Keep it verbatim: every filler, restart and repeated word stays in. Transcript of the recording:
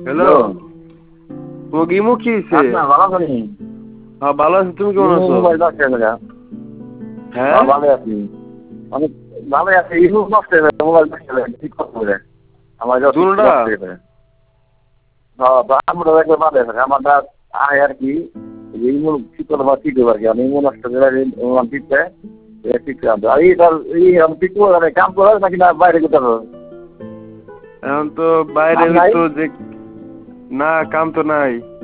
Hello, তোমার imo কি হয়েছে? ভালো করি। হ্যাঁ ভালো আছি, তুমি কেমন আছো? হ্যাঁ ভালো আছি, অনেক ভালো আছি। ইমো নষ্ট হয়ে গেছে, মোবাইল নষ্ট হয়ে গেছে, ঠিক করতে হবে। আমার দুটা হ্যাঁ আমরা একবার বাদে আমারটা আয় আর কি ইমো ঠিক করতে পারছি আর কি। আমি ইমো নষ্ট করে ঠিকছে ঠিক আছে। আর এই আমি ঠিক করে কাম করে নাকি না বাইরে যেতে হবে? এখন তো বাইরে তো যে না, কাম তো নাই।